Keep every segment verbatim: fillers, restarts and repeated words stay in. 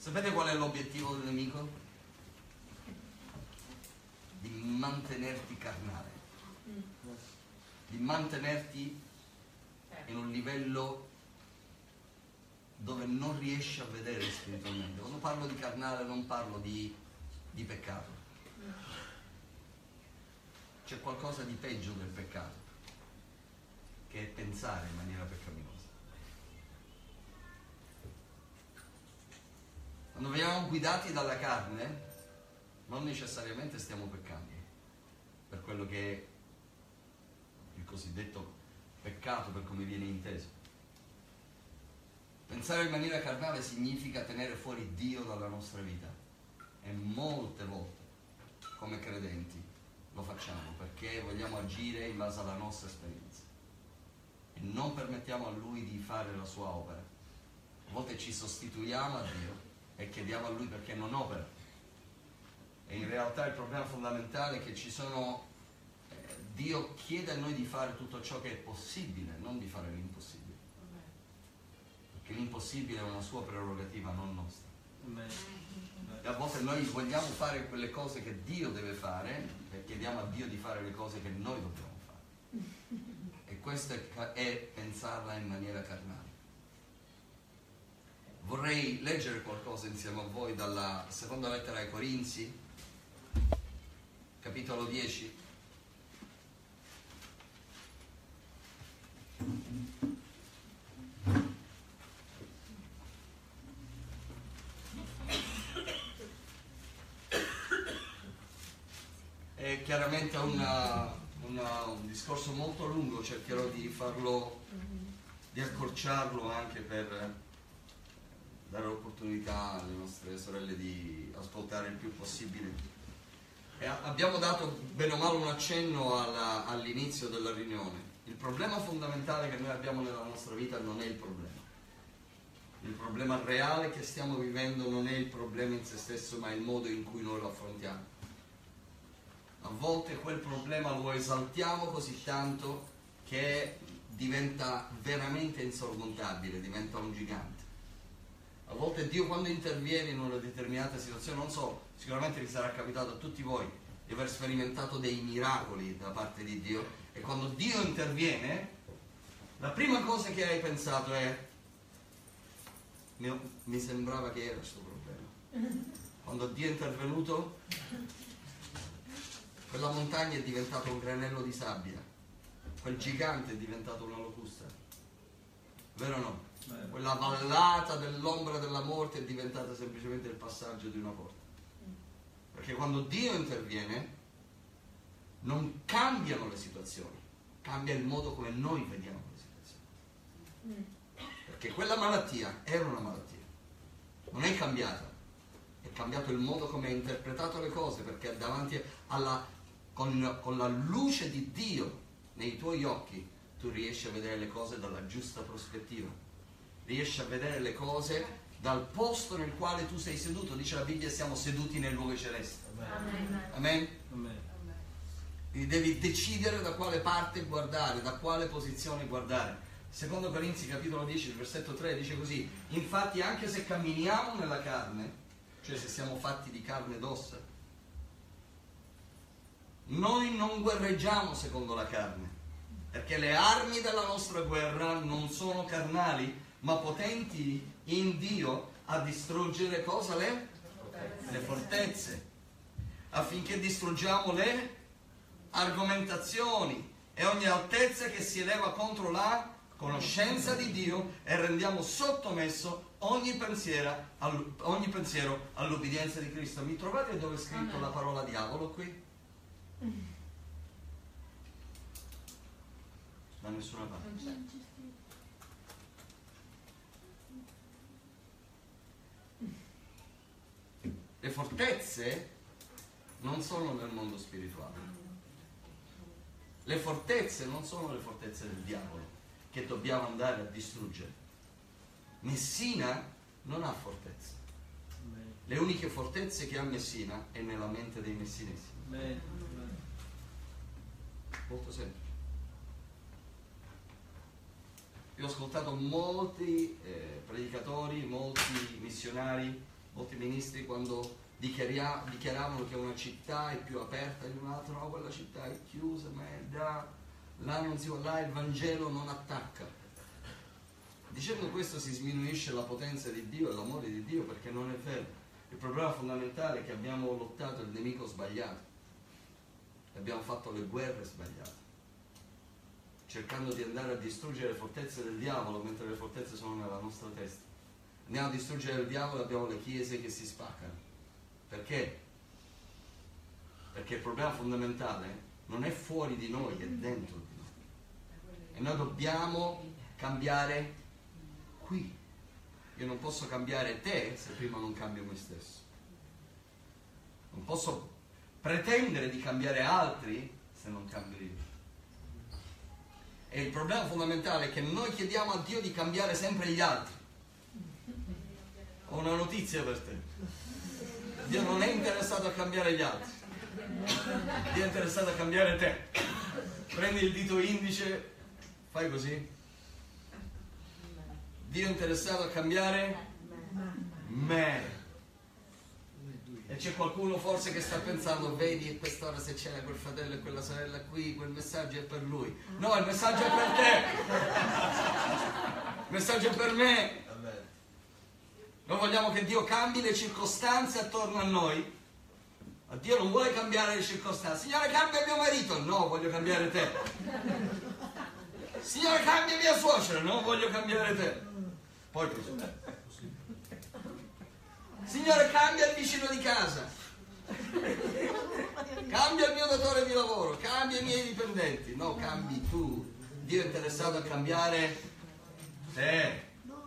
Sapete qual è l'obiettivo del nemico? Di mantenerti carnale, di mantenerti in un livello dove non riesci a vedere spiritualmente. Quando parlo di carnale non parlo di, di peccato. C'è qualcosa di peggio del peccato, che è pensare in maniera peccaminosa. Quando veniamo guidati dalla carne, non necessariamente stiamo peccando, per quello che è il cosiddetto peccato, per come viene inteso. Pensare in maniera carnale significa tenere fuori Dio dalla nostra vita, e molte volte, come credenti, lo facciamo perché vogliamo agire in base alla nostra esperienza e non permettiamo a Lui di fare la sua opera. A volte ci sostituiamo a Dio e chiediamo a Lui perché non opera. E in realtà il problema fondamentale è che ci sono eh, Dio chiede a noi di fare tutto ciò che è possibile, non di fare l'impossibile, perché l'impossibile è una sua prerogativa, non nostra. E a volte noi vogliamo fare quelle cose che Dio deve fare e chiediamo a Dio di fare le cose che noi dobbiamo fare, e questo è, è pensarla in maniera carnale. Vorrei leggere qualcosa insieme a voi dalla seconda lettera ai Corinzi, capitolo dieci. È chiaramente una, una, un discorso molto lungo, cercherò di farlo, di accorciarlo anche per dare l'opportunità alle nostre sorelle di ascoltare il più possibile. E abbiamo dato bene o male un accenno alla, all'inizio della riunione. Il problema fondamentale che noi abbiamo nella nostra vita non è il problema. Il problema reale che stiamo vivendo non è il problema in se stesso, ma il modo in cui noi lo affrontiamo. A volte quel problema lo esaltiamo così tanto che diventa veramente insormontabile, diventa un gigante. A volte Dio, quando interviene in una determinata situazione, non so, sicuramente vi sarà capitato a tutti voi di aver sperimentato dei miracoli da parte di Dio, e quando Dio interviene, la prima cosa che hai pensato è: mi, mi sembrava che era questo problema. Quando Dio è intervenuto, quella montagna è diventata un granello di sabbia, quel gigante è diventato una locusta, vero o no? Beh. Quella vallata dell'ombra della morte è diventata semplicemente il passaggio di una porta. Perché quando Dio interviene non cambiano le situazioni, cambia il modo come noi vediamo le situazioni. Perché quella malattia era una malattia, non è cambiata, è cambiato il modo come hai interpretato le cose, perché davanti alla Con, con la luce di Dio nei tuoi occhi tu riesci a vedere le cose dalla giusta prospettiva, riesci a vedere le cose dal posto nel quale tu sei seduto. Dice la Bibbia: siamo seduti nel luogo celeste. Amen. Amen. Amen. Quindi devi decidere da quale parte guardare, da quale posizione guardare. Secondo Corinzi capitolo dieci, versetto tre dice così: infatti anche se camminiamo nella carne, cioè se siamo fatti di carne ed ossa, noi non guerreggiamo secondo la carne, perché le armi della nostra guerra non sono carnali, ma potenti in Dio a distruggere cosa? Le? Le fortezze, affinché distruggiamo le argomentazioni e ogni altezza che si eleva contro la conoscenza di Dio, e rendiamo sottomesso ogni pensiero, ogni pensiero all'obbedienza di Cristo. Mi trovate dove è scritto la parola diavolo qui? Da nessuna parte. Le fortezze non sono nel mondo spirituale. Le fortezze non sono le fortezze del diavolo che dobbiamo andare a distruggere. Messina non ha fortezze. Le uniche fortezze che ha Messina è nella mente dei messinesi. Molto semplice. Io ho ascoltato molti eh, predicatori, molti missionari Molti ministri quando dichiaria, dichiaravano che una città è più aperta di un'altra, no, quella città è chiusa, ma è da, là non si va, là il Vangelo non attacca. Dicendo questo si sminuisce la potenza di Dio e l'amore di Dio, perché non è vero. Il problema fondamentale è che abbiamo lottato il nemico sbagliato, abbiamo fatto le guerre sbagliate, cercando di andare a distruggere le fortezze del diavolo mentre le fortezze sono nella nostra testa. Andiamo a distruggere il diavolo e abbiamo le chiese che si spaccano. Perché? Perché il problema fondamentale non è fuori di noi, è dentro di noi. E noi dobbiamo cambiare qui. Io non posso cambiare te se prima non cambio me stesso. Non posso pretendere di cambiare altri se non cambio io. E il problema fondamentale è che noi chiediamo a Dio di cambiare sempre gli altri. Ho una notizia per te. Dio non è interessato a cambiare gli altri. Dio è interessato a cambiare te. Prendi il dito indice, fai così. Dio è interessato a cambiare me. E c'è qualcuno forse che sta pensando, vedi a quest'ora se c'è quel fratello e quella sorella qui, quel messaggio è per lui. No, il messaggio è per te. Il messaggio è per me. Noi vogliamo che Dio cambi le circostanze attorno a noi. Ma Dio non vuole cambiare le circostanze. Signore, cambia mio marito. No, voglio cambiare te. Signore, cambia mia suocera. No, voglio cambiare te. Poi così. Signore, cambia il vicino di casa. Cambia il mio datore di lavoro. Cambia i miei dipendenti. No, cambi tu. Dio è interessato a cambiare te.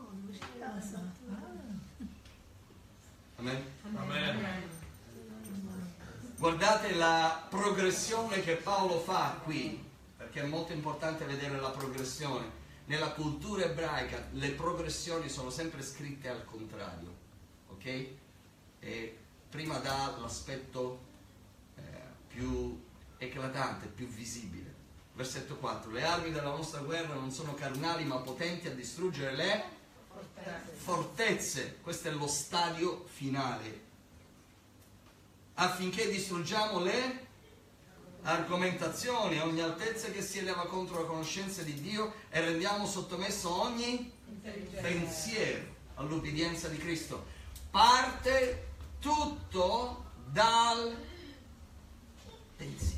Amen. Amen. Guardate la progressione che Paolo fa qui, perché è molto importante vedere la progressione. Nella cultura ebraica le progressioni sono sempre scritte al contrario, ok? E prima dà l'aspetto eh, più eclatante, più visibile. Versetto quattro. Le armi della nostra guerra non sono carnali ma potenti a distruggere le fortezze. fortezze. Questo è lo stadio finale. Affinché distruggiamo le argomentazioni, ogni altezza che si eleva contro la conoscenza di Dio e rendiamo sottomesso ogni pensiero all'ubbidienza di Cristo. Parte tutto dal pensiero.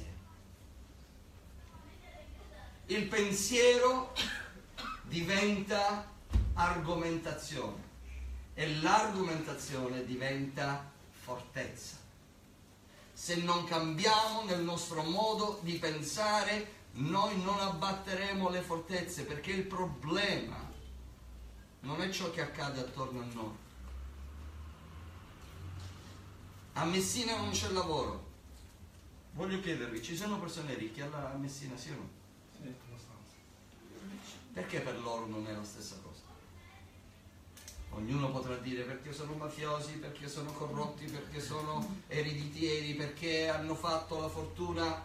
Il pensiero diventa argomentazione e l'argomentazione diventa fortezza. Se non cambiamo nel nostro modo di pensare, noi non abbatteremo le fortezze, perché il problema non è ciò che accade attorno a noi. A Messina non c'è lavoro. Voglio chiedervi, ci sono persone ricche a Messina, sì o no? Sì, abbastanza. Perché per loro non è la stessa cosa? Ognuno potrà dire perché sono mafiosi, perché sono corrotti, perché sono ereditieri, perché hanno fatto la fortuna.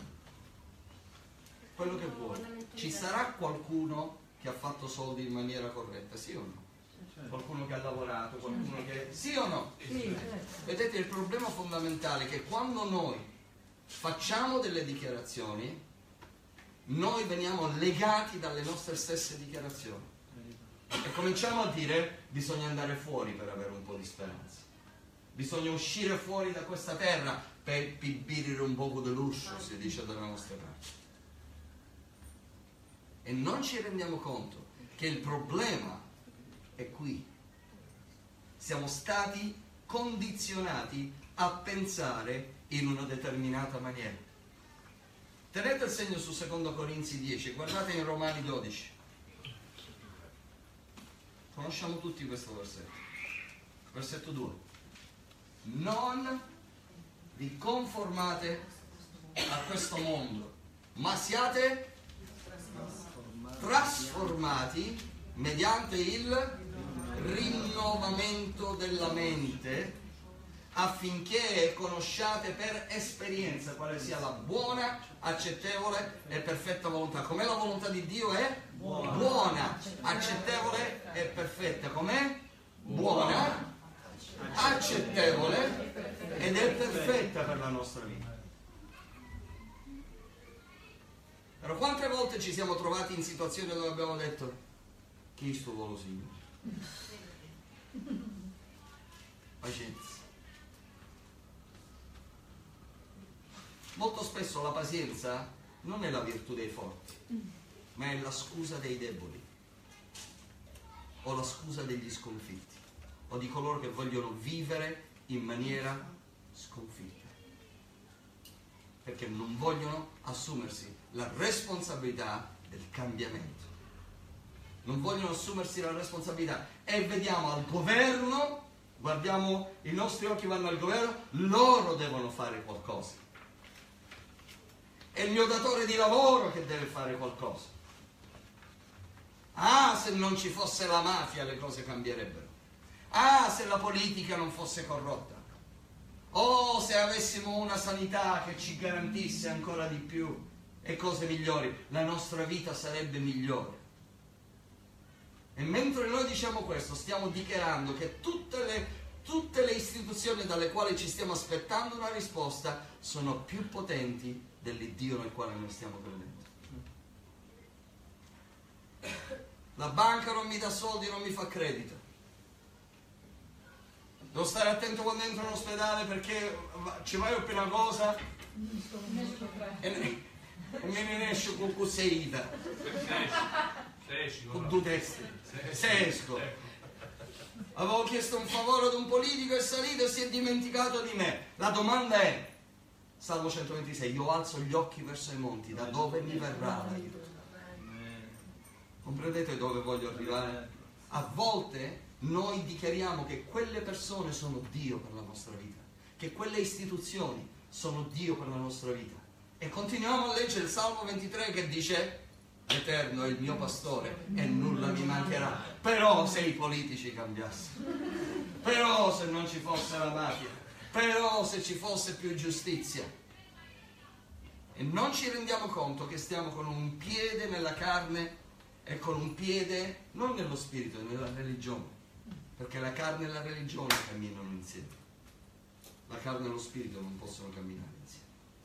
Quello che vuole. Ci sarà qualcuno che ha fatto soldi in maniera corretta, sì o no? Qualcuno che ha lavorato, qualcuno che... Sì o no? Sì. Vedete, il problema fondamentale è che quando noi facciamo delle dichiarazioni, noi veniamo legati dalle nostre stesse dichiarazioni. E cominciamo a dire, bisogna andare fuori per avere un po' di speranza. Bisogna uscire fuori da questa terra per pibirire un poco di lusso, si dice dalle nostre parti. E non ci rendiamo conto che il problema è qui. Siamo stati condizionati a pensare in una determinata maniera. Tenete il segno su secondo Corinzi dieci, guardate in Romani dodici. Conosciamo tutti questo versetto. Versetto due. Non vi conformate a questo mondo, ma siate trasformati mediante il rinnovamento della mente, affinché conosciate per esperienza quale sia la buona, accettevole e perfetta volontà. Com'è la volontà di Dio? È buona, buona accettevole e perfetta. Com'è? Buona, accettevole nostra vita. Però quante volte ci siamo trovati in situazioni dove abbiamo detto: chi sto volo, Signore? Pazienza. Molto spesso la pazienza non è la virtù dei forti, ma è la scusa dei deboli, o la scusa degli sconfitti, o di coloro che vogliono vivere in maniera sconfitta, perché non vogliono assumersi la responsabilità del cambiamento, non vogliono assumersi la responsabilità. E vediamo al governo, guardiamo, i nostri occhi vanno al governo, loro devono fare qualcosa, è il mio datore di lavoro che deve fare qualcosa. Ah, se non ci fosse la mafia le cose cambierebbero. Ah, se la politica non fosse corrotta. Oh, se avessimo una sanità che ci garantisse ancora di più e cose migliori, la nostra vita sarebbe migliore. E mentre noi diciamo questo, stiamo dichiarando che tutte le, tutte le istituzioni dalle quali ci stiamo aspettando una risposta sono più potenti dell'Iddio nel quale noi stiamo credendo. La banca non mi dà soldi, non mi fa credito. Devo stare attento quando entro in ospedale perché ci vai per una cosa e, ne, e me ne esce con cuseita, con due teste, se esco. Avevo chiesto un favore ad un politico, è salito e si è dimenticato di me. La domanda è, Salmo centoventisei, io alzo gli occhi verso i monti, da dove mi verrà l'aiuto? Comprendete dove voglio arrivare? A volte noi dichiariamo che quelle persone sono Dio per la nostra vita, che quelle istituzioni sono Dio per la nostra vita, e continuiamo a leggere il Salmo ventitré che dice: l'Eterno è il mio pastore e nulla mi mancherà. Però se i politici cambiassero, però se non ci fosse la mafia, però se ci fosse più giustizia, e non ci rendiamo conto che stiamo con un piede nella carne e con un piede non nello spirito, nella religione, perché la carne e la religione camminano insieme, la carne e lo spirito non possono camminare insieme.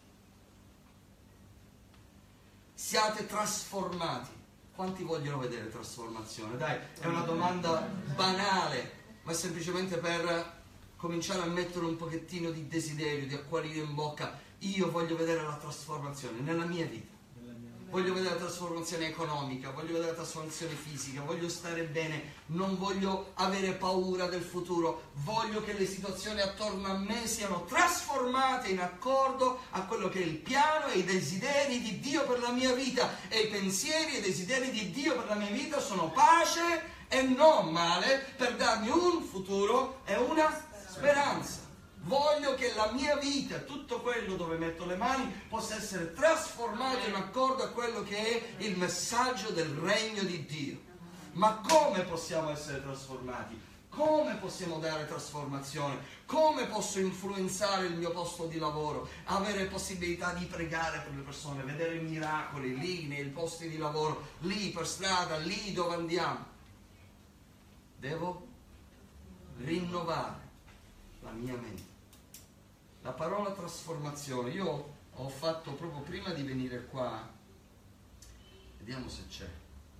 Siate trasformati. Quanti vogliono vedere trasformazione? Dai, è una domanda banale, ma è semplicemente per cominciare a mettere un pochettino di desiderio, di acquolina in bocca. Io voglio vedere la trasformazione nella mia vita. Voglio vedere la trasformazione economica, voglio vedere la trasformazione fisica, voglio stare bene, non voglio avere paura del futuro, voglio che le situazioni attorno a me siano trasformate in accordo a quello che è il piano e i desideri di Dio per la mia vita. E i pensieri e i desideri di Dio per la mia vita sono pace e non male, per darmi un futuro e una speranza. Voglio che la mia vita, tutto quello dove metto le mani, possa essere trasformato in accordo a quello che è il messaggio del regno di Dio. Ma come possiamo essere trasformati? Come possiamo dare trasformazione? Come posso influenzare il mio posto di lavoro? Avere possibilità di pregare per le persone, vedere miracoli lì nei posti di lavoro, lì per strada, lì dove andiamo. Devo rinnovare la mia mente. La parola trasformazione, io ho fatto proprio prima di venire qua, vediamo se c'è,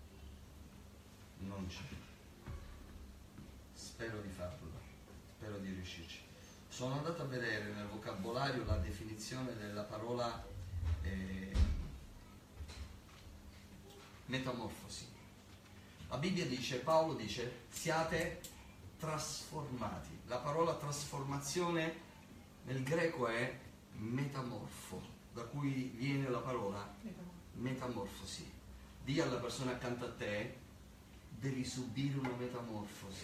non c'è, spero di farlo, spero di riuscirci. Sono andato a vedere nel vocabolario la definizione della parola eh, metamorfosi. La Bibbia dice, Paolo dice, siate trasformati. La parola trasformazione nel greco è metamorfo, da cui viene la parola metamorfosi. Dì alla persona accanto a te, devi subire una metamorfosi.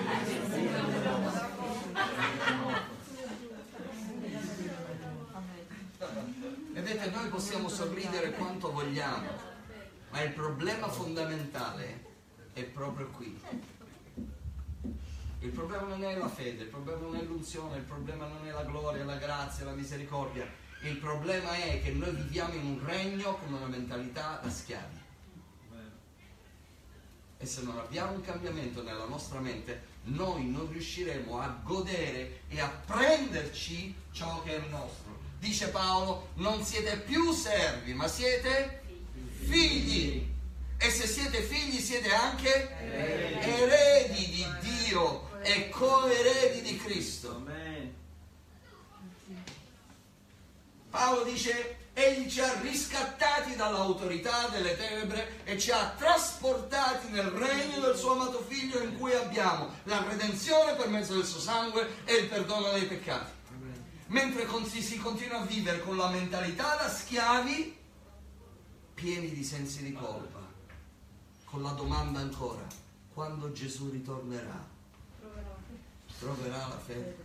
Vedete, noi possiamo sorridere quanto vogliamo, ma il problema fondamentale è proprio qui. Il problema non è la fede, il problema non è l'unzione, il problema non è la gloria, la grazia, la misericordia. Il problema è che noi viviamo in un regno con una mentalità da schiavi. E se non abbiamo un cambiamento nella nostra mente, noi non riusciremo a godere e a prenderci ciò che è nostro. dice Paolo, non siete più servi, ma siete figli. E se siete figli siete anche eredi, eredi di Dio e coeredi di Cristo. Paolo dice, egli ci ha riscattati dall'autorità delle tenebre e ci ha trasportati nel regno del suo amato figlio, in cui abbiamo la redenzione per mezzo del suo sangue e il perdono dei peccati. Mentre si continua a vivere con la mentalità da schiavi, pieni di sensi di colpa, con la domanda ancora, quando Gesù ritornerà? Troverà la fede?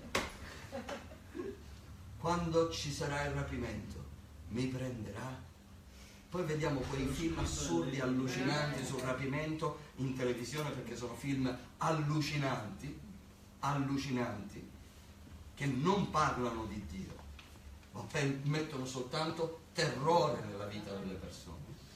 Quando ci sarà il rapimento? Mi prenderà? Poi vediamo quei film assurdi, allucinanti sul rapimento in televisione, perché sono film allucinanti, allucinanti, che non parlano di Dio, ma mettono soltanto terrore nella vita delle persone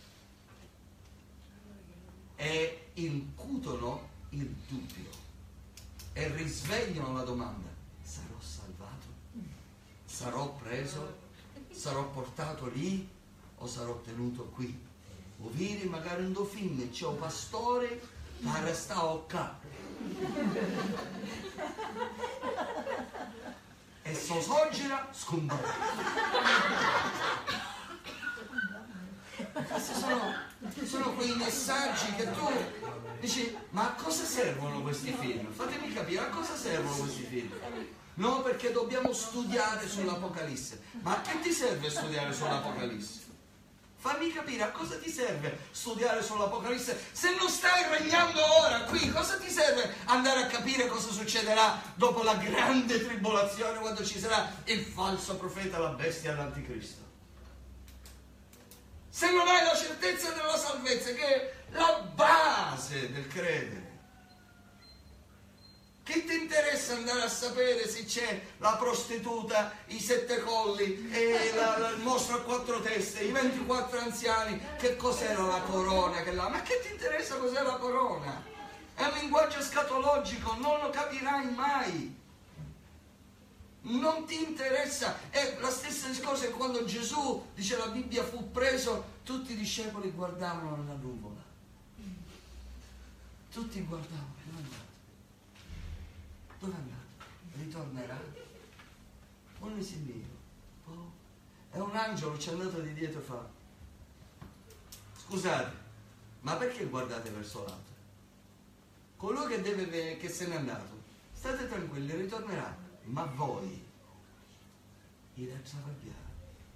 e incutono il dubbio e risvegliano la domanda: sarò salvato? Sarò preso? Sarò portato lì o sarò tenuto qui? O vedi magari un do film, c'è un pastore che resta qua e so soggira scompare. Questi sono, sono quei messaggi che tu dici, ma a cosa servono questi film? Fatemi capire, a cosa servono questi film? No, perché dobbiamo studiare sull'Apocalisse. Ma a che ti serve studiare sull'Apocalisse? Fammi capire, a cosa ti serve studiare sull'Apocalisse se non stai regnando ora qui? Cosa ti serve andare a capire cosa succederà dopo la grande tribolazione, quando ci sarà il falso profeta, la bestia e l'anticristo? Se non hai la certezza della salvezza, che è la base del credere, che ti interessa andare a sapere se c'è la prostituta, i sette colli, e la, la, il mostro a quattro teste, i ventiquattro anziani, che cos'era la corona? Che la, ma che ti interessa cos'è la corona? È un linguaggio escatologico, non lo capirai mai. Non ti interessa. È la stessa discorso che quando Gesù, dice la Bibbia, fu preso, tutti i discepoli guardavano la nuvola. Tutti guardavano. Dove è andato? Ritornerà? Un esilio. Oh. E un angelo ci è andato di dietro e fa: scusate, ma perché guardate verso l'alto? Colui che, deve, che se n'è andato, state tranquilli, ritornerà. Ma voi irete arrabbiare.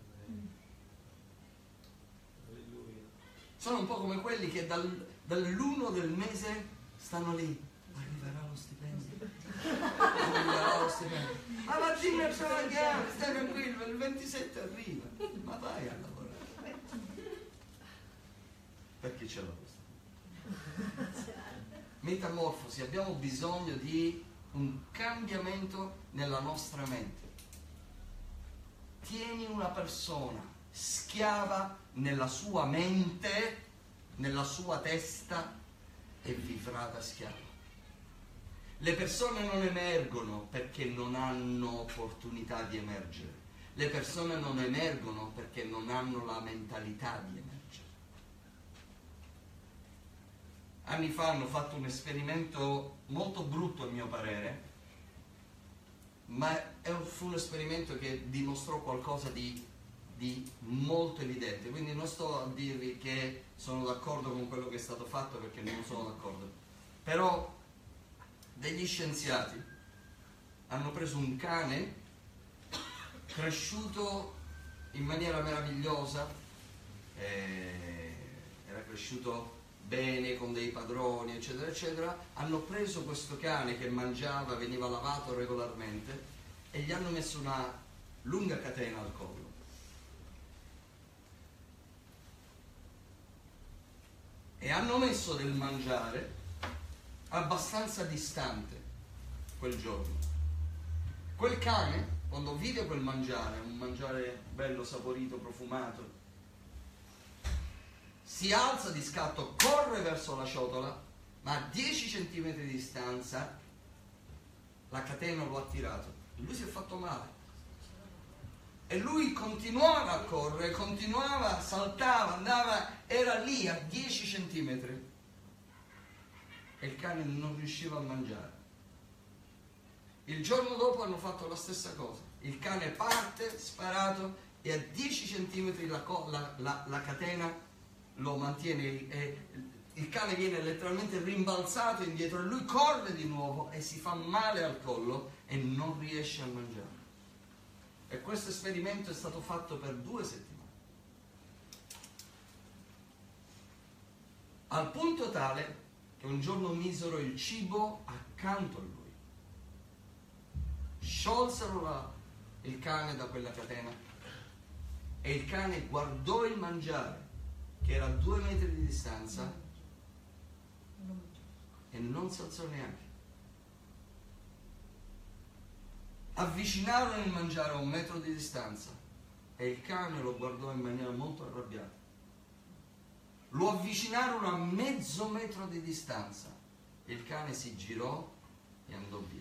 Sono un po' come quelli che dal, dall'uno del mese stanno lì. Arriverà lo stipendio. Arriverà lo stipendio. Ma vattene a travagliare, stai tranquillo, il ventisette arriva. Ma vai a lavorare. Per chi ce l'ha questa? Metamorfosi, abbiamo bisogno di un cambiamento nella nostra mente. Tieni una persona schiava nella sua mente, nella sua testa, e vivrà da schiavo. Le persone non emergono perché non hanno opportunità di emergere. Le persone non emergono perché non hanno la mentalità di emergere. Anni fa hanno fatto un esperimento molto brutto, a mio parere, ma fu un esperimento che dimostrò qualcosa di, di molto evidente. Quindi non sto a dirvi che sono d'accordo con quello che è stato fatto, perché non sono d'accordo. Però degli scienziati hanno preso un cane cresciuto in maniera meravigliosa, eh, era cresciuto bene, con dei padroni, eccetera, eccetera. Hanno preso questo cane che mangiava, veniva lavato regolarmente, e gli hanno messo una lunga catena al collo. E hanno messo del mangiare abbastanza distante quel giorno. Quel cane, quando vide quel mangiare, un mangiare bello, saporito, profumato, si alza di scatto, corre verso la ciotola, ma a dieci centimetri di distanza la catena lo ha tirato. Lui si è fatto male. E lui continuava a correre, continuava, saltava, andava, era lì a dieci centimetri. E il cane non riusciva a mangiare. Il giorno dopo hanno fatto la stessa cosa. Il cane parte, sparato, e a dieci centimetri la, la, la, la catena lo mantiene. E il cane viene letteralmente rimbalzato indietro e lui corre di nuovo e si fa male al collo e non riesce a mangiare. E questo esperimento è stato fatto per due settimane. Al punto tale che un giorno misero il cibo accanto a lui. Sciolsero la, il cane da quella catena e il cane guardò il mangiare, che era a due metri di distanza, e non si alzò neanche. Avvicinarono il mangiare a un metro di distanza e il cane lo guardò in maniera molto arrabbiata. Lo avvicinarono a mezzo metro di distanza e il cane si girò e andò via.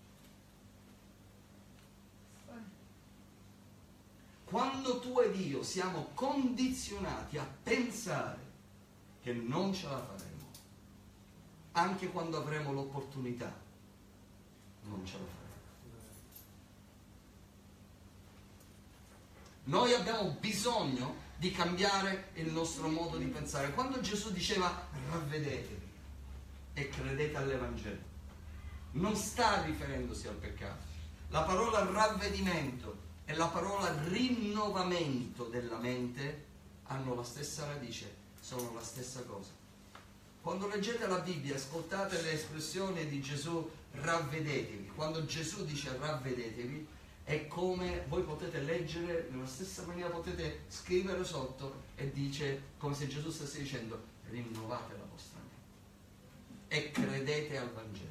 Quando tu ed io siamo condizionati a pensare che non ce la faremo, anche quando avremo l'opportunità, non ce la faremo. Noi abbiamo bisogno di cambiare il nostro modo di pensare. Quando Gesù diceva ravvedetevi e credete all'Evangelo, non sta riferendosi al peccato. La parola ravvedimento e la parola rinnovamento della mente hanno la stessa radice, sono la stessa cosa. Quando leggete la Bibbia, ascoltate le espressioni di Gesù, ravvedetevi. Quando Gesù dice ravvedetevi, è come voi potete leggere, nella stessa maniera potete scrivere sotto, e dice, come se Gesù stesse dicendo, rinnovate la vostra mente e credete al Vangelo.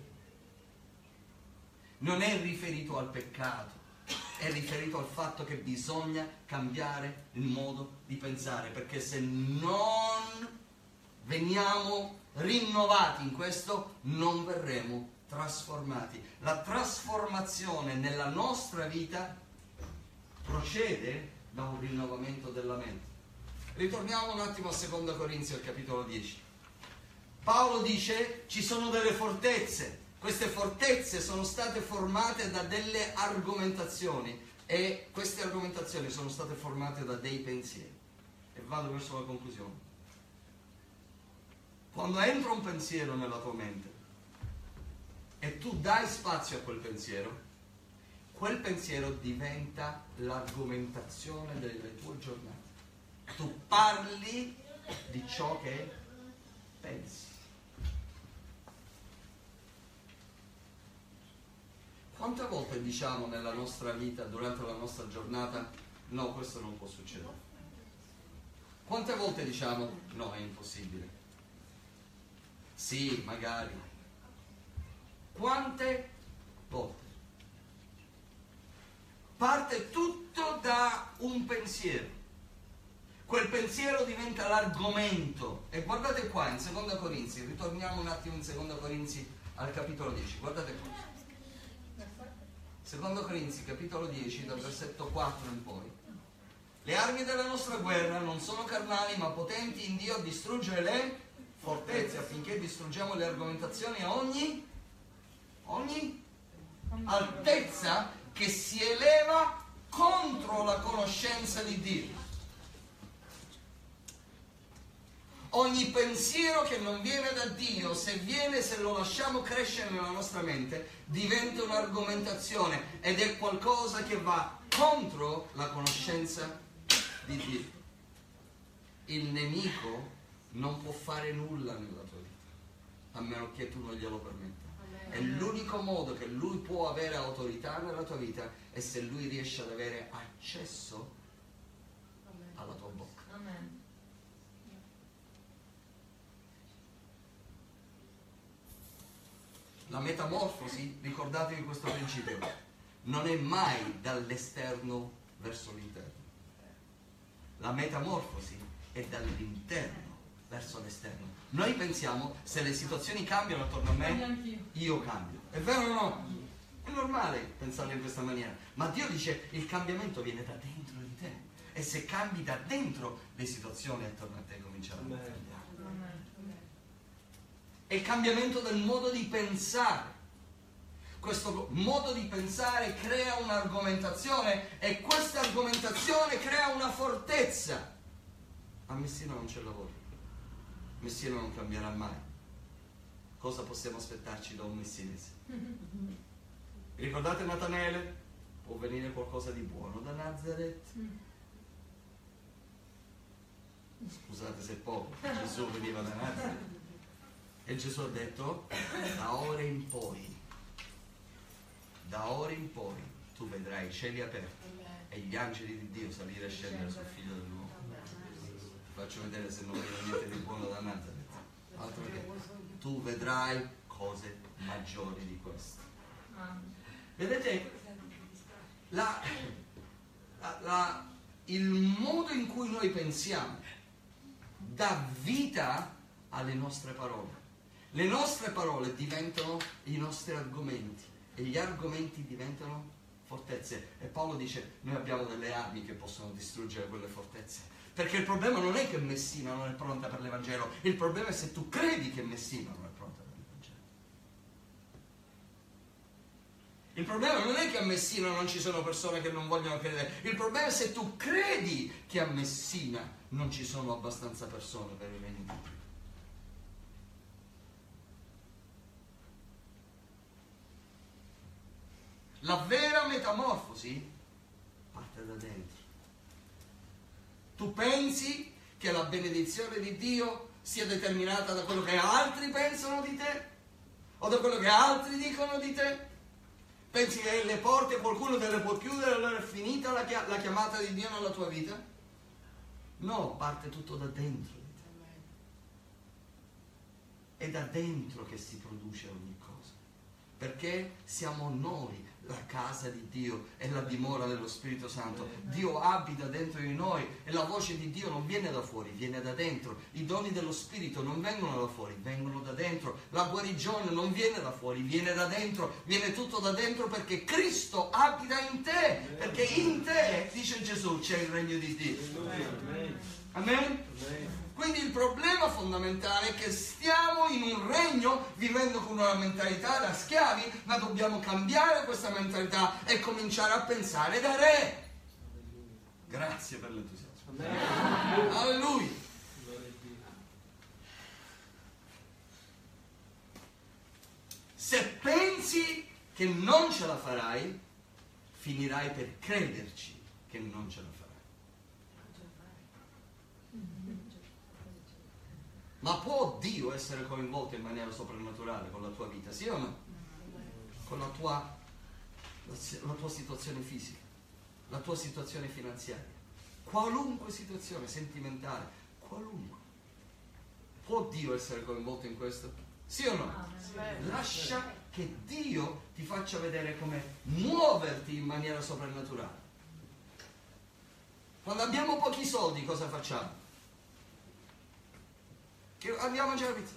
Non è riferito al peccato, è riferito al fatto che bisogna cambiare il modo di pensare, perché se non veniamo rinnovati in questo, non verremo trasformati. La trasformazione nella nostra vita procede da un rinnovamento della mente. Ritorniamo un attimo a seconda Corinzi al capitolo dieci. Paolo dice ci sono delle fortezze. Queste fortezze sono state formate da delle argomentazioni e queste argomentazioni sono state formate da dei pensieri. E vado verso la conclusione. Quando entra un pensiero nella tua mente e tu dai spazio a quel pensiero, quel pensiero diventa l'argomentazione delle tue giornate. Tu parli di ciò che pensi. Quante volte diciamo nella nostra vita, durante la nostra giornata, no, questo non può succedere? Quante volte diciamo, no, è impossibile? Sì, magari. Quante volte? Parte tutto da un pensiero. Quel pensiero diventa l'argomento. E guardate qua, in seconda Corinzi, ritorniamo un attimo in seconda Corinzi al capitolo dieci, guardate qua. seconda Corinzi, capitolo dieci, dal versetto quattro in poi. Le armi della nostra guerra non sono carnali, ma potenti in Dio a distruggere le fortezze, affinché distruggiamo le argomentazioni a ogni, ogni altezza che si eleva contro la conoscenza di Dio. Ogni pensiero che non viene da Dio, se viene, se lo lasciamo crescere nella nostra mente, diventa un'argomentazione ed è qualcosa che va contro la conoscenza di Dio. Il nemico non può fare nulla nella tua vita, a meno che tu non glielo permetta. E l'unico modo che lui può avere autorità nella tua vita è se lui riesce ad avere accesso alla tua bocca. Amen. La metamorfosi, ricordatevi questo principio, non è mai dall'esterno verso l'interno. La metamorfosi è dall'interno verso l'esterno. Noi pensiamo, se le situazioni cambiano attorno a me, io cambio. È vero o no? È normale pensarlo in questa maniera, ma Dio dice il cambiamento viene da dentro di te, e se cambi da dentro le situazioni attorno a te cominceranno a cambiare. È il cambiamento del modo di pensare. Questo modo di pensare crea un'argomentazione, e questa argomentazione crea una fortezza. A Messina non c'è lavoro, Messina non cambierà mai. Cosa possiamo aspettarci da un messinese? Ricordate Natanele? Può venire qualcosa di buono da Nazareth? Scusate se è poco, Gesù veniva da Nazareth. E Gesù ha detto, da ora in poi, da ora in poi, tu vedrai i cieli aperti e gli angeli di Dio salire e scendere sul figlio dell'uomo. Ti faccio vedere se non viene niente di buono da Nazareth. Altro che tu vedrai cose maggiori di queste. Vedete, la, la, la, il modo in cui noi pensiamo dà vita alle nostre parole. Le nostre parole diventano i nostri argomenti, e gli argomenti diventano fortezze. E Paolo dice, noi abbiamo delle armi che possono distruggere quelle fortezze. Perché il problema non è che Messina non è pronta per l'Evangelo, il problema è se tu credi che Messina non è pronta per l'Evangelo. Il problema non è che a Messina non ci sono persone che non vogliono credere, il problema è se tu credi che a Messina non ci sono abbastanza persone per il regno di Dio. La vera metamorfosi parte da dentro. Tu pensi che la benedizione di Dio sia determinata da quello che altri pensano di te? O da quello che altri dicono di te? Pensi che le porte qualcuno te le può chiudere e allora è finita la, chia- la chiamata di Dio nella tua vita? No, parte tutto da dentro di te. È da dentro che si produce ogni cosa. Perché siamo noi la casa di Dio e la dimora dello Spirito Santo. Dio abita dentro di noi e la voce di Dio non viene da fuori, viene da dentro. I doni dello Spirito non vengono da fuori, vengono da dentro. La guarigione non viene da fuori, viene da dentro. Viene tutto da dentro perché Cristo abita in te. Perché in te, dice Gesù, c'è il regno di Dio. Amen? Quindi il problema fondamentale è che stiamo in un regno vivendo con una mentalità da schiavi, ma dobbiamo cambiare questa mentalità e cominciare a pensare da re. Grazie per l'entusiasmo. Alleluia. Se pensi che non ce la farai, finirai per crederci che non ce la farai. Ma può Dio essere coinvolto in maniera soprannaturale con la tua vita, sì o no? Con la tua, la tua situazione fisica, la tua situazione finanziaria, qualunque situazione sentimentale, qualunque. Può Dio essere coinvolto in questo? Sì o no? Lascia che Dio ti faccia vedere come muoverti in maniera soprannaturale. Quando abbiamo pochi soldi, cosa facciamo? Che andiamo a mangiare pizza.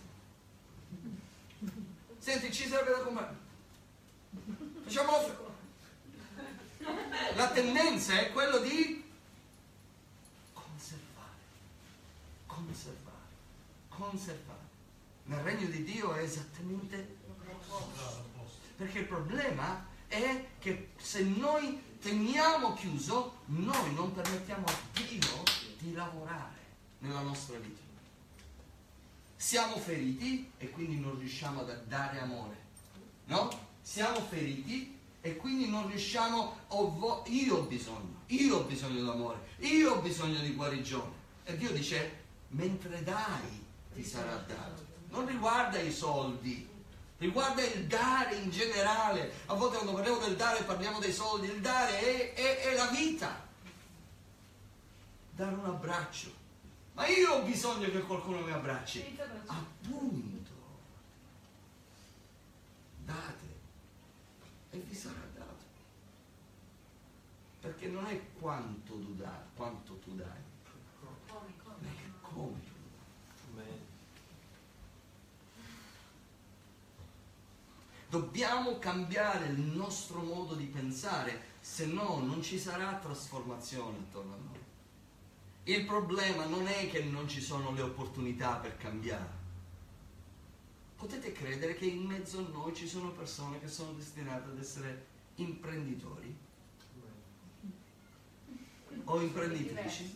Senti, ci sarebbe da comprare. Facciamo l'offerta. La tendenza è quello di conservare, conservare, conservare. Nel regno di Dio è esattamente l'opposto. Perché il problema è che se noi teniamo chiuso, noi non permettiamo a Dio di lavorare nella nostra vita. Siamo feriti e quindi non riusciamo a dare amore, no? Siamo feriti e quindi non riusciamo, oh, vo- io ho bisogno, io ho bisogno d'amore, io ho bisogno di guarigione. E Dio dice, mentre dai ti sarà dato. Non riguarda i soldi, riguarda il dare in generale. A volte quando parliamo del dare parliamo dei soldi, il dare è, è, è la vita. Dare un abbraccio. Ma io ho bisogno che qualcuno mi abbracci. Appunto. Date e vi sarà dato. Perché non è quanto tu dai, quanto tu dai, ma è come tu dai. Dobbiamo cambiare il nostro modo di pensare, se no non ci sarà trasformazione attorno a noi. Il problema non è che non ci sono le opportunità per cambiare. Potete credere che in mezzo a noi ci sono persone che sono destinate ad essere imprenditori o imprenditrici,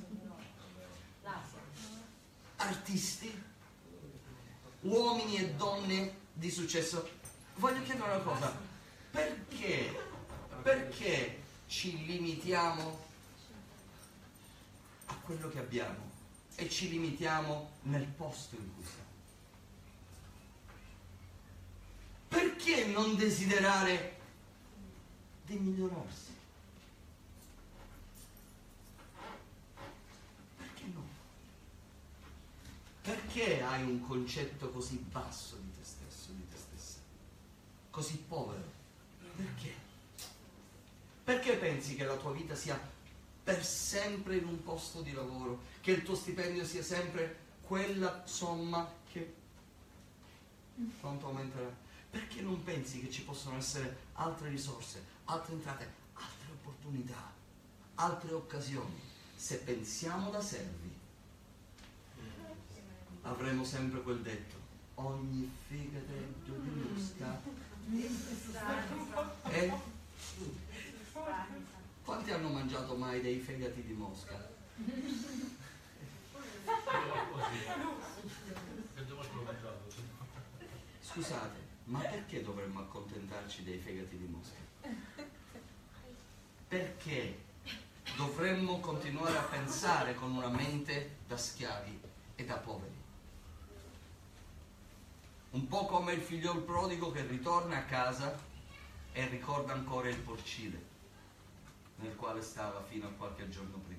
artisti, uomini e donne di successo. Voglio chiedere una cosa: perché, perché ci limitiamo a quello che abbiamo e ci limitiamo nel posto in cui siamo? Perché non desiderare di migliorarsi? Perché no? Perché hai un concetto così basso di te stesso, di te stessa? Così povero? Perché? Perché pensi che la tua vita sia per sempre in un posto di lavoro, che il tuo stipendio sia sempre quella somma che quanto aumenterà? Perché non pensi che ci possono essere altre risorse, altre entrate, altre opportunità, altre occasioni? Se pensiamo da servi, avremo sempre quel detto: ogni fegato di mosca. Eh? Quanti hanno mangiato mai dei fegati di mosca? Scusate, ma perché dovremmo accontentarci dei fegati di mosca? Perché dovremmo continuare a pensare con una mente da schiavi e da poveri? Un po' come il figliol prodigo che ritorna a casa e ricorda ancora il porcile nel quale stava fino a qualche giorno prima.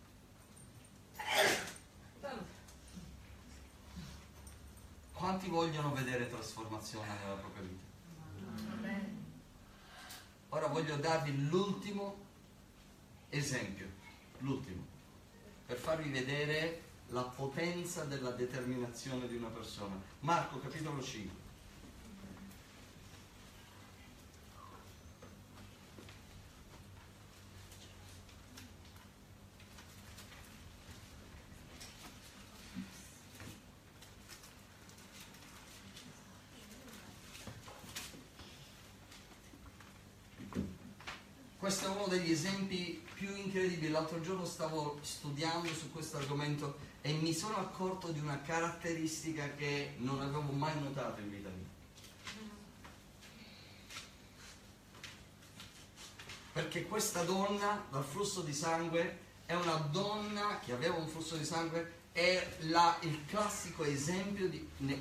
Quanti vogliono vedere trasformazione nella propria vita? Ora voglio darvi l'ultimo esempio, l'ultimo, per farvi vedere la potenza della determinazione di una persona. Marco, capitolo cinque. Questo è uno degli esempi più incredibili. L'altro giorno stavo studiando su questo argomento e mi sono accorto di una caratteristica che non avevo mai notato in vita mia. Perché questa donna dal flusso di sangue è una donna che aveva un flusso di sangue, è la, il classico esempio di, ne,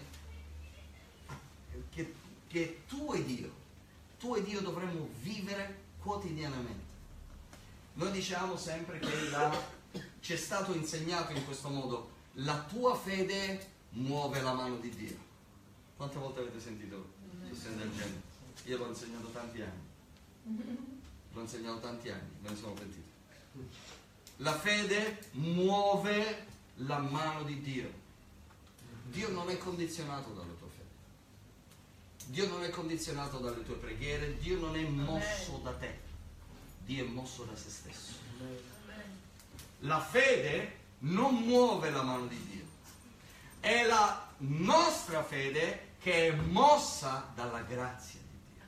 che, che tu ed io, tu ed io dovremmo vivere quotidianamente. Noi diciamo sempre che la, ci è stato insegnato in questo modo: la tua fede muove la mano di Dio. Quante volte avete sentito questioni del genere? Io l'ho insegnato tanti anni, l'ho insegnato tanti anni, me ne sono pentito. La fede muove la mano di Dio. Dio non è condizionato dalla tua fede. Dio non è condizionato dalle tue preghiere, Dio non è mosso da te, Dio è mosso da se stesso. La fede non muove la mano di Dio, è la nostra fede che è mossa dalla grazia di Dio.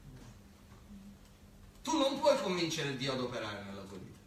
Tu non puoi convincere Dio ad operare nella tua vita,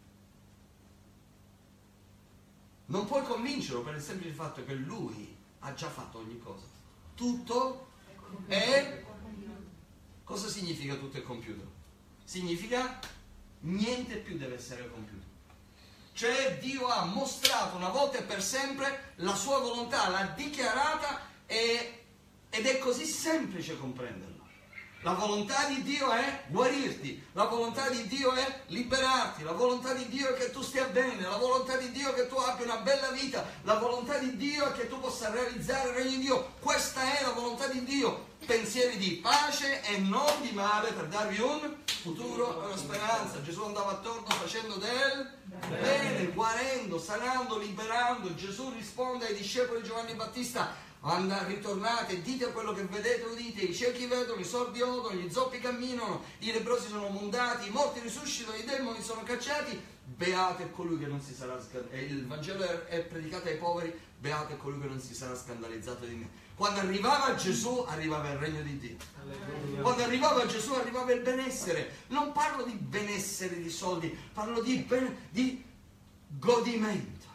non puoi convincerlo per il semplice fatto che Lui ha già fatto ogni cosa. Tutto è... Cosa significa tutto è compiuto? Significa niente più deve essere compiuto. Cioè Dio ha mostrato una volta e per sempre la sua volontà, l'ha dichiarata e, ed è così semplice comprenderla. La volontà di Dio è guarirti, la volontà di Dio è liberarti, la volontà di Dio è che tu stia bene, la volontà di Dio è che tu abbia una bella vita, la volontà di Dio è che tu possa realizzare il regno di Dio. Questa è la volontà di Dio. Pensieri di pace e non di male, per darvi un futuro e una speranza. Gesù andava attorno facendo del bene, guarendo, sanando, liberando. Gesù risponde ai discepoli di Giovanni Battista: andate, ritornate, dite quello che vedete, udite, i ciechi vedono, i sordi odono, gli zoppi camminano, i lebbrosi sono mondati, i morti risuscitano, i demoni sono cacciati, beato è colui che non si sarà scandalizzato, il Vangelo è, è predicato ai poveri, beato è colui che non si sarà scandalizzato di me. Quando arrivava Gesù, arrivava il regno di Dio. Alleluia. Quando arrivava Gesù, arrivava il benessere. Non parlo di benessere di soldi, parlo di, ben, di godimento.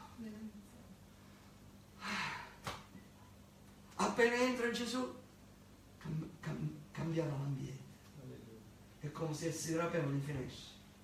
Appena entra Gesù, cam, cam, cambiava l'ambiente. È come se si rapevano i finestre.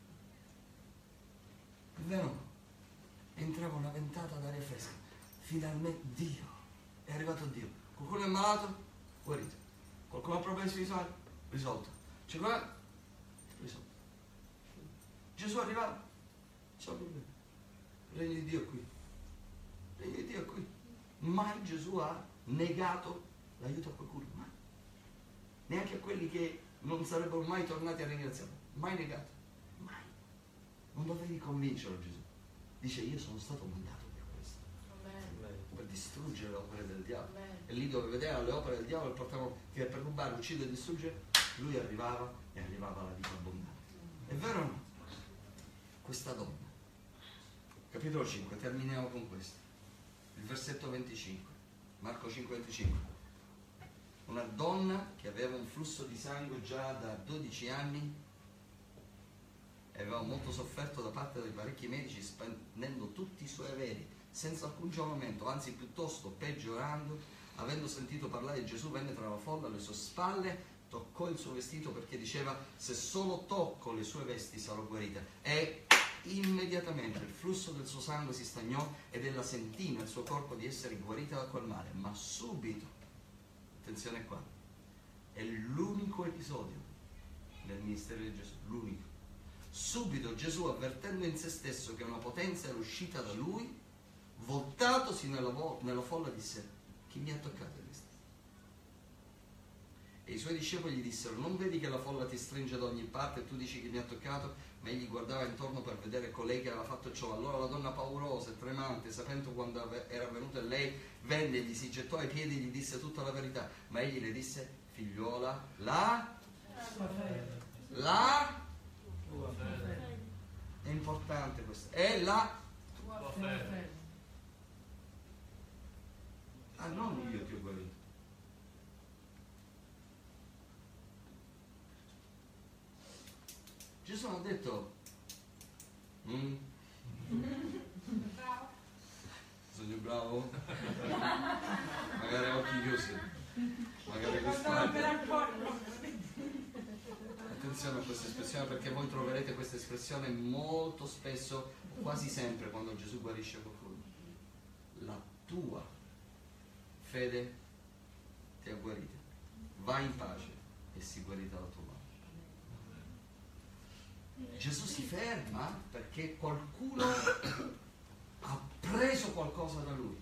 È vero? Entrava una ventata d'aria fresca. Finalmente Dio. È arrivato Dio. Qualcuno è malato? Guarito. Qualcuno ha problemi spirituali? Risolto. C'è qua? Risolto. Gesù arrivava. C'è un problema. Il regno di Dio è qui. Il regno di Dio è qui. Mai Gesù ha negato l'aiuto a qualcuno. Mai. Neanche a quelli che non sarebbero mai tornati a ringraziarlo. Mai negato. Mai. Non dovevi convincerlo Gesù. Dice io sono stato mandato per questo. Amen. Per distruggere le opere del diavolo. Amen. E lì dove vedeva le opere del diavolo portavano che per rubare, uccidere e distruggere, lui arrivava e arrivava alla vita abbondante. È vero o no? Questa donna. Capitolo cinque, terminiamo con questo. Il versetto venticinque. Marco cinque venticinque. Una donna che aveva un flusso di sangue già da dodici anni e aveva molto sofferto da parte di parecchi medici, spendendo tutti i suoi averi senza alcun giovamento, anzi piuttosto peggiorando, avendo sentito parlare di Gesù, venne tra la folla alle sue spalle, toccò il suo vestito perché diceva se solo tocco le sue vesti sarò guarita. E immediatamente il flusso del suo sangue si stagnò ed ella sentì nel suo corpo di essere guarita da quel male. Ma subito, attenzione qua, è l'unico episodio del ministero di Gesù, l'unico. Subito Gesù, avvertendo in se stesso che una potenza era uscita da lui, voltatosi nella, vo- nella folla disse: chi mi ha toccato i vestiti? E i suoi discepoli gli dissero: non vedi che la folla ti stringe da ogni parte e tu dici che mi ha toccato? Ma egli guardava intorno per vedere colei che aveva fatto ciò. Allora la donna paurosa e tremante, sapendo quando ave- era venuta lei, venne e gli si gettò ai piedi e gli disse tutta la verità. Ma egli le disse: figliuola, la la è importante questo, è la tua fede. Ah, non io ti ho guarito. Gesù ha detto mm? Bravo. Sono bravo? Magari a occhi chiusi, magari per attenzione a questa espressione, perché voi troverete questa espressione molto spesso, quasi sempre, quando Gesù guarisce qualcuno. La tua fede ti ha guarita, vai in pace e si guarita la tua mano. Gesù si ferma perché qualcuno ha preso qualcosa da lui.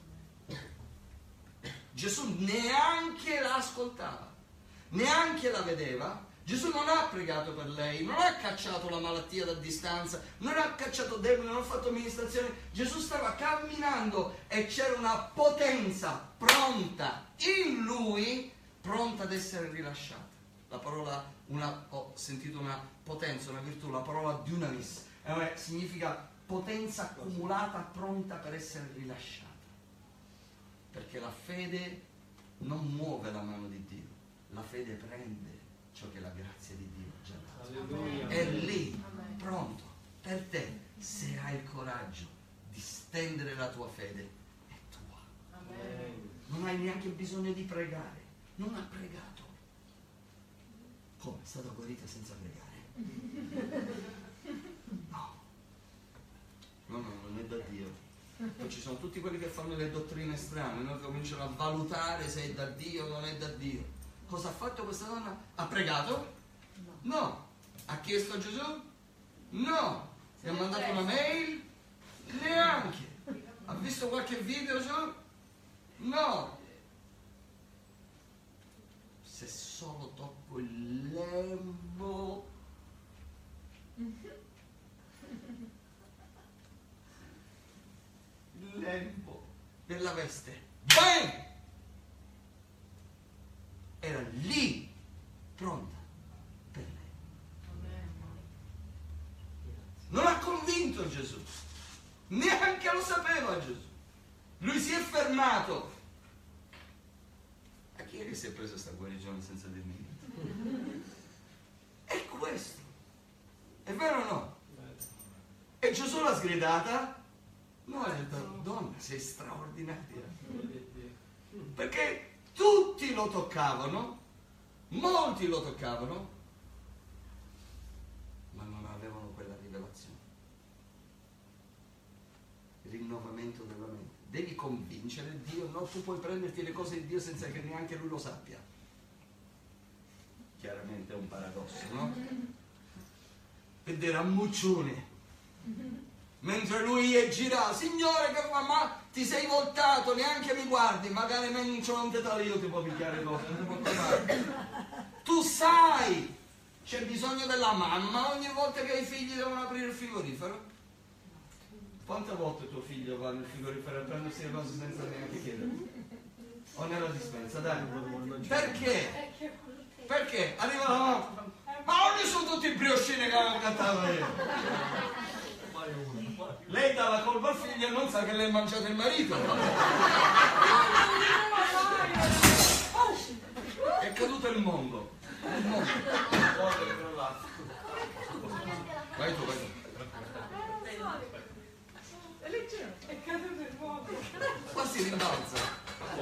Gesù neanche la ascoltava, neanche la vedeva. Gesù non ha pregato per lei, non ha cacciato la malattia da distanza, non ha cacciato demoni, non ha fatto amministrazione. Gesù stava camminando e c'era una potenza pronta in lui, pronta ad essere rilasciata. La parola, una, ho sentito una potenza, una virtù, la parola dunamis, eh, significa potenza accumulata, pronta per essere rilasciata. Perché la fede non muove la mano di Dio, la fede prende ciò che la grazia di Dio ha già dato. Alleluia. È lì, pronto, per te, se hai il coraggio di stendere la tua fede, è tua. Amen. Non hai neanche bisogno di pregare, non ha pregato. Come? È stata guarita senza pregare? No. No, no, non è da Dio. Poi ci sono tutti quelli che fanno le dottrine strane, no? Che cominciano a valutare se è da Dio o non è da Dio. Cosa ha fatto questa donna? Ha pregato? No. Ha chiesto a Gesù? No. Gli ha mandato una mail? Neanche. Ha visto qualche video su? No. Se solo tocco il lembo, il lembo della veste, bang! vinto Gesù. Neanche lo sapeva Gesù. Lui si è fermato. A chi è che si è preso questa guarigione senza dirmi niente? È questo. È vero o no? E Gesù l'ha sgridata? No, ha detto, donna, sei straordinaria. Perché tutti lo toccavano, molti lo toccavano, ma non avevano quella rivelazione. Il rinnovamento della mente. Devi convincere Dio, no, tu puoi prenderti le cose di Dio senza che neanche Lui lo sappia. Chiaramente è un paradosso, no? Ed era muccione. Mentre lui è girato, Signore, che fa? Ma ti sei voltato, neanche mi guardi, magari non c'ho un tetale, io ti può picchiare cose, non ti può trovare. Tu sai, c'è bisogno della mamma ogni volta che i figli devono aprire il frigorifero. Quante volte tuo figlio va nel frigorifero a prendersi le cose senza neanche chiedere? O nella dispensa, dai. Perché? Perché? Arriva la mamma, ma non sono tutti i briochini che avevano cantato io. Lei dà la colpa al figlio e non sa che lei ha mangiato il marito. È caduto il mondo. Il mondo. Vai tu, vai tu. È leggero, è caduto il mondo. Qua si rimbalza.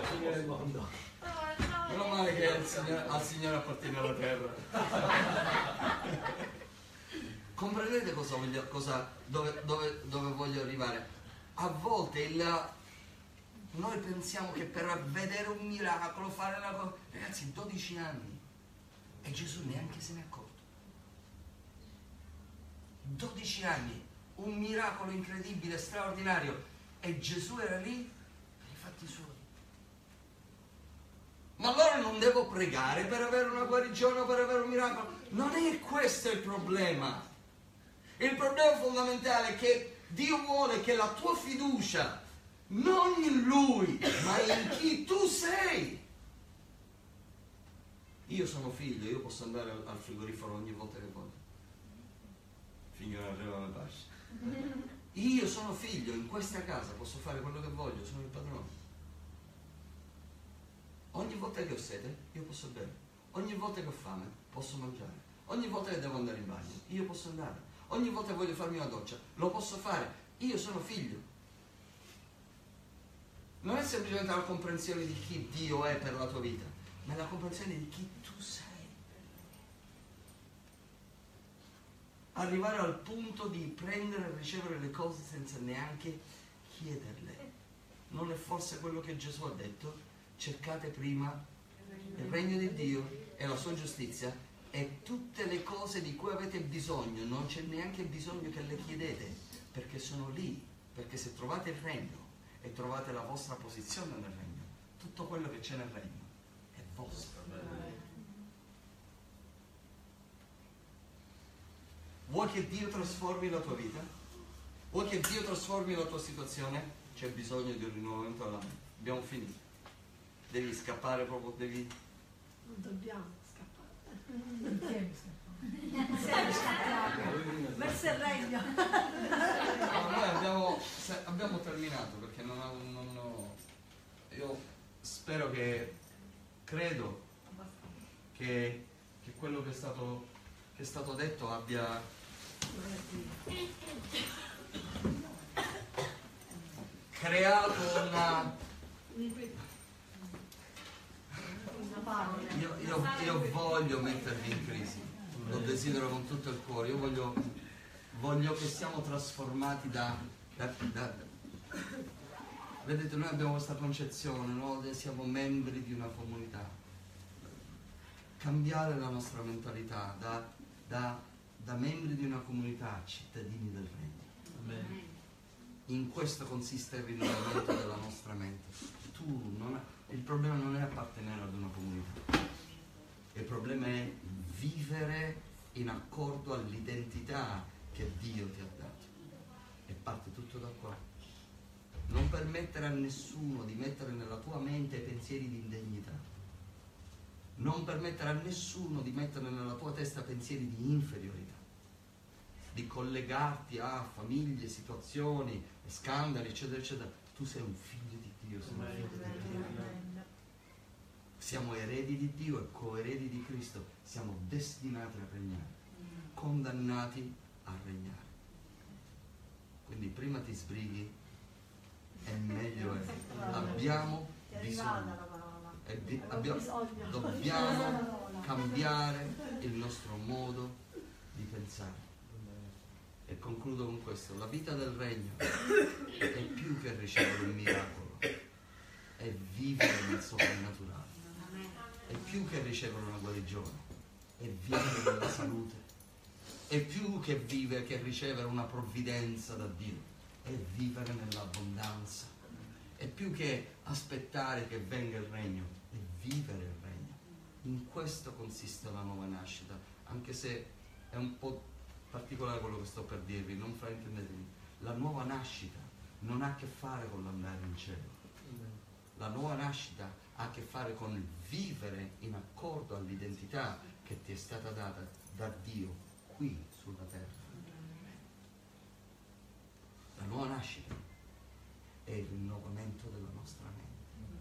Meno male che al Signore, al Signore appartiene la terra. Comprendete cosa voglio, cosa, dove, dove, dove voglio arrivare? A volte il, noi pensiamo che per vedere un miracolo, fare una cosa... Ragazzi, dodici anni e Gesù neanche se ne è accorto. dodici anni, un miracolo incredibile, straordinario, e Gesù era lì per i fatti suoi. Ma allora non devo pregare per avere una guarigione o per avere un miracolo? Non è questo il problema. Il problema fondamentale è che Dio vuole che la tua fiducia non in Lui, ma in chi tu sei. Io sono figlio, io posso andare al frigorifero ogni volta che voglio. Finché non arrivano le pasce. Io sono figlio, in questa casa posso fare quello che voglio, sono il padrone. Ogni volta che ho sete, io posso bere. Ogni volta che ho fame, posso mangiare. Ogni volta che devo andare in bagno, io posso andare. Ogni volta che voglio farmi una doccia, lo posso fare. Io sono figlio. Non è semplicemente la comprensione di chi Dio è per la tua vita, ma è la comprensione di chi tu sei. Arrivare al punto di prendere e ricevere le cose senza neanche chiederle. Non è forse quello che Gesù ha detto? Cercate prima il regno di Dio e la sua giustizia, e tutte le cose di cui avete bisogno non c'è neanche bisogno che le chiedete, perché sono lì. Perché se trovate il regno e trovate la vostra posizione nel regno, tutto quello che c'è nel regno è vostro. Vuoi che Dio trasformi la tua vita? Vuoi che Dio trasformi la tua situazione? C'è bisogno di un rinnovamento della mente. Abbiamo finito. Devi scappare proprio, devi... Non dobbiamo scappare. Insieme scappiamo. Verso il regno. No, noi abbiamo, abbiamo terminato perché non ho, non ho... Io spero che... Credo che, che quello che è stato, che è stato detto abbia... creato una... Io, io, io voglio mettervi in crisi, lo desidero con tutto il cuore. Io voglio, voglio che siamo trasformati da, da, da... Vedete, noi abbiamo questa concezione, no? Siamo membri di una comunità. Cambiare la nostra mentalità da, da, da membri di una comunità a cittadini del regno. Amen. In questo consiste il rinnovamento della nostra mente. Tu non hai... Il problema non è appartenere ad una comunità, il problema è vivere in accordo all'identità che Dio ti ha dato, e parte tutto da qua. Non permettere a nessuno di mettere nella tua mente pensieri di indegnità, non permettere a nessuno di mettere nella tua testa pensieri di inferiorità. di collegarti a famiglie, situazioni, scandali, eccetera, eccetera. Tu sei un figlio di Dio, sei un figlio di Dio. Siamo eredi di Dio e coeredi di Cristo, siamo destinati a regnare, condannati a regnare. Quindi prima ti sbrighi e meglio è. Abbiamo bisogno, e di, abbiamo, dobbiamo cambiare il nostro modo di pensare. E concludo con questo: la vita del regno è più che ricevere un miracolo, è vivere nel soprannaturale. È più che ricevere una guarigione, è vivere nella salute. È più che vivere che ricevere una provvidenza da Dio, è vivere nell'abbondanza. È più che aspettare che venga il regno, è vivere il regno. In questo consiste la nuova nascita, anche se è un po' particolare quello che sto per dirvi, non fraintendetemi. La nuova nascita non ha a che fare con l'andare in cielo. La nuova nascita ha a che fare con il vivere in accordo all'identità che ti è stata data da Dio qui sulla terra. La nuova nascita è il rinnovamento della nostra mente.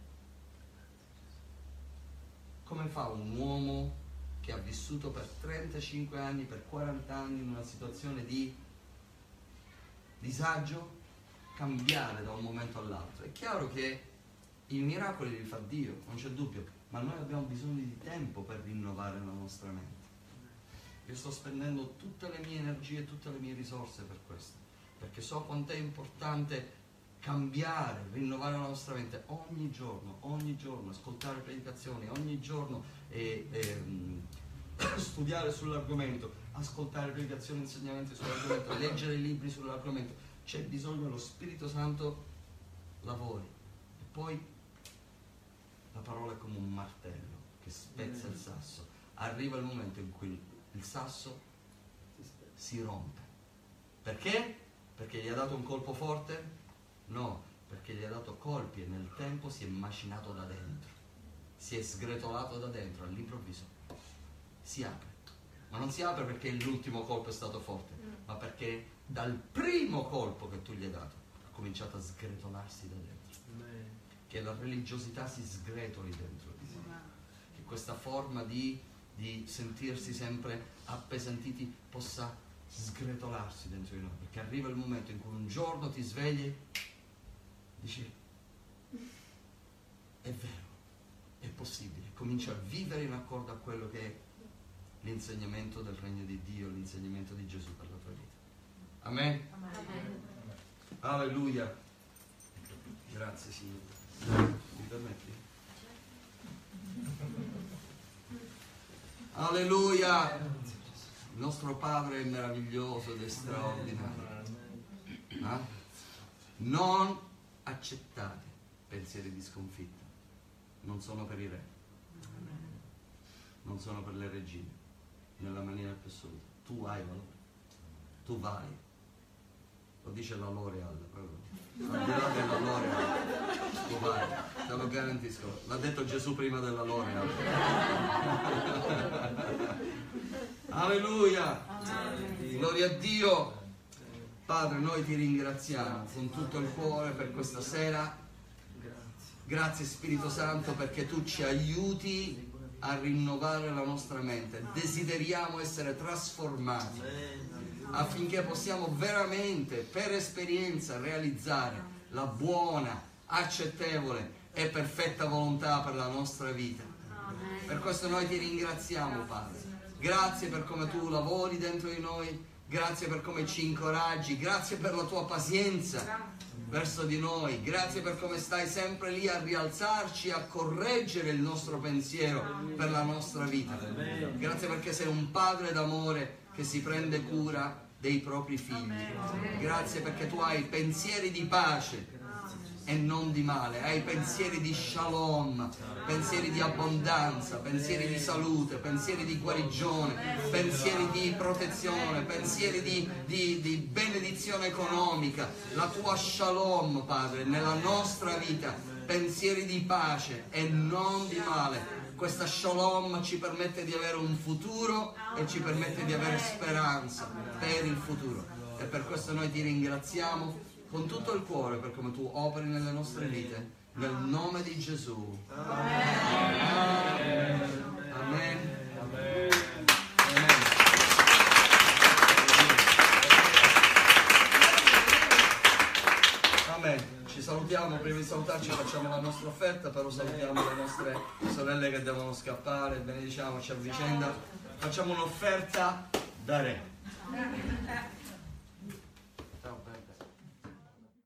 Come fa un uomo che ha vissuto per trentacinque anni, per quaranta anni in una situazione di disagio, cambiare da un momento all'altro? È chiaro che i miracoli li fa Dio, non c'è dubbio, ma noi abbiamo bisogno di tempo per rinnovare la nostra mente. Io sto spendendo tutte le mie energie e tutte le mie risorse per questo, perché so quanto è importante cambiare, rinnovare la nostra mente ogni giorno, ogni giorno, ascoltare predicazioni, ogni giorno e, e, studiare sull'argomento, ascoltare predicazioni, insegnamenti sull'argomento, leggere libri sull'argomento. C'è bisogno che lo Spirito Santo lavori. E poi la parola è come un martello che spezza il sasso. Arriva il momento in cui il sasso si rompe. Perché? Perché gli ha dato un colpo forte? No, perché gli ha dato colpi e nel tempo si è macinato da dentro, si è sgretolato da dentro, all'improvviso si apre. Ma non si apre perché l'ultimo colpo è stato forte, ma perché dal primo colpo che tu gli hai dato ha cominciato a sgretolarsi da dentro. Che la religiosità si sgretoli dentro di sé, che questa forma di, di sentirsi sempre appesantiti possa sgretolarsi dentro di noi, perché arriva il momento in cui un giorno ti svegli, dici è vero, è possibile, cominci a vivere in accordo a quello che è l'insegnamento del regno di Dio, l'insegnamento di Gesù per la tua vita. Amen? Amen. Alleluia. Grazie Signore. Mi permetti? Alleluia. Il nostro Padre è meraviglioso ed è straordinario. Eh? Non accettate pensieri di sconfitta. Non sono per i re, non sono per le regine, nella maniera più assoluta. Tu hai valore, tu vali. Lo dice la L'Oreal, proprio. Al di là della L'Oreal, tu vai, te lo garantisco. L'ha detto Gesù prima della L'Oreal. Alleluia! Gloria a Dio! Padre, noi ti ringraziamo con tutto il cuore per questa sera. Grazie Spirito Santo perché tu ci aiuti a rinnovare la nostra mente. Desideriamo essere trasformati affinché possiamo veramente, per esperienza, realizzare la buona, accettevole e perfetta volontà per la nostra vita. Per questo noi ti ringraziamo, Padre. Grazie per come tu lavori dentro di noi, grazie per come ci incoraggi, grazie per la tua pazienza verso di noi, grazie per come stai sempre lì a rialzarci, a correggere il nostro pensiero per la nostra vita. Grazie perché sei un padre d'amore che si prende cura dei propri figli. Grazie perché tu hai pensieri di pace e non di male, hai pensieri di shalom, pensieri di abbondanza, pensieri di salute, pensieri di guarigione, pensieri di protezione, pensieri di, di, di benedizione economica, la tua shalom, Padre, nella nostra vita, pensieri di pace e non di male, questa shalom ci permette di avere un futuro e ci permette di avere speranza per il futuro. E per questo noi ti ringraziamo con tutto il cuore per come tu operi nelle nostre vite, nel nome di Gesù. Amen. Amen. Amen. Amen. Ci salutiamo, prima di salutarci facciamo la nostra offerta, però salutiamo le nostre sorelle che devono scappare, benediciamoci a vicenda, facciamo un'offerta da re.